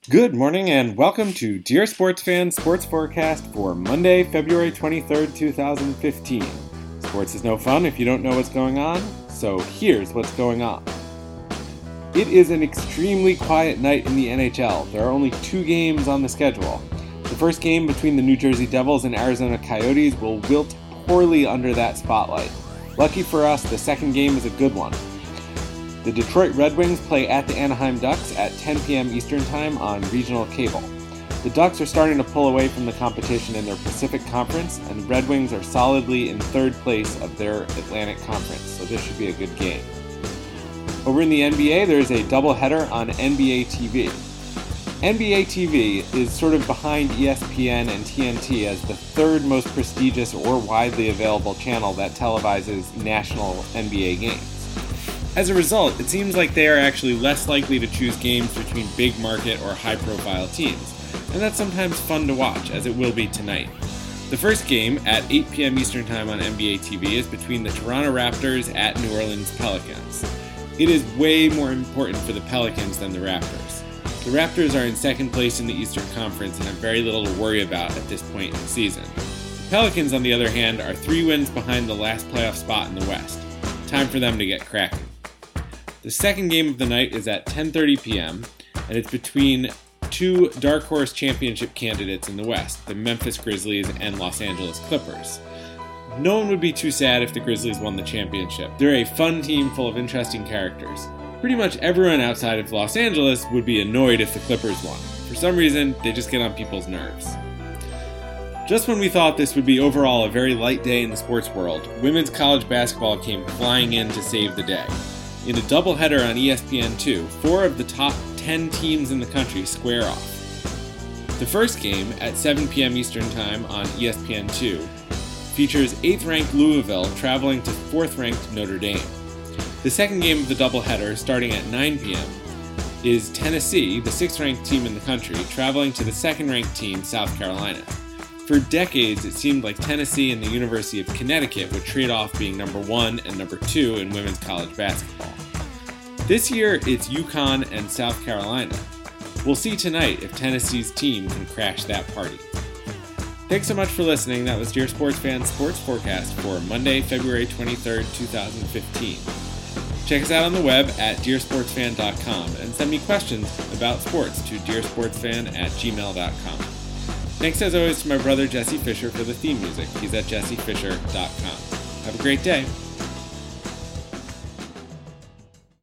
Good morning and welcome to Dear Sports Fan Sports Forecast for Monday, February 23rd, 2015. Sports is no fun if you don't know what's going on, so here's what's going on. It is an extremely quiet night in the NHL. There are only 2 games on the schedule. The first game between the New Jersey Devils and Arizona Coyotes will wilt poorly under that spotlight. Lucky for us, the second game is a good one. The Detroit Red Wings play at the Anaheim Ducks at 10 p.m. Eastern Time on regional cable. The Ducks are starting to pull away from the competition in their Pacific Conference, and the Red Wings are solidly in third place of their Atlantic Conference, so this should be a good game. Over in the NBA, there is a doubleheader on NBA TV. NBA TV is sort of behind ESPN and TNT as the third most prestigious or widely available channel that televises national NBA games. As a result, it seems like they are actually less likely to choose games between big market or high-profile teams, and that's sometimes fun to watch, as it will be tonight. The first game, at 8 p.m. Eastern Time on NBA TV, is between the Toronto Raptors at New Orleans Pelicans. It is way more important for the Pelicans than the Raptors. The Raptors are in second place in the Eastern Conference and have very little to worry about at this point in the season. The Pelicans, on the other hand, are 3 wins behind the last playoff spot in the West. Time for them to get cracking. The second game of the night is at 10:30 p.m., and it's between 2 dark horse championship candidates in the West, the Memphis Grizzlies and Los Angeles Clippers. No one would be too sad if the Grizzlies won the championship. They're a fun team full of interesting characters. Pretty much everyone outside of Los Angeles would be annoyed if the Clippers won. For some reason, they just get on people's nerves. Just when we thought this would be overall a very light day in the sports world, women's college basketball came flying in to save the day. In a doubleheader on ESPN2, 4 of the top 10 teams in the country square off. The first game, at 7 p.m. Eastern Time on ESPN2, features 8th-ranked Louisville traveling to 4th-ranked Notre Dame. The second game of the doubleheader, starting at 9 p.m., is Tennessee, the 6th-ranked team in the country, traveling to the 2nd-ranked team, South Carolina. For decades, it seemed like Tennessee and the University of Connecticut would trade off being number 1 and number 2 in women's college basketball. This year, it's UConn and South Carolina. We'll see tonight if Tennessee's team can crash that party. Thanks so much for listening. That was Dear Sports Fan Sports Forecast for Monday, February 23rd, 2015. Check us out on the web at dearsportsfan.com and send me questions about sports to dearsportsfan@gmail.com. Thanks as always to my brother Jesse Fisher for the theme music. He's at jessefisher.com. Have a great day.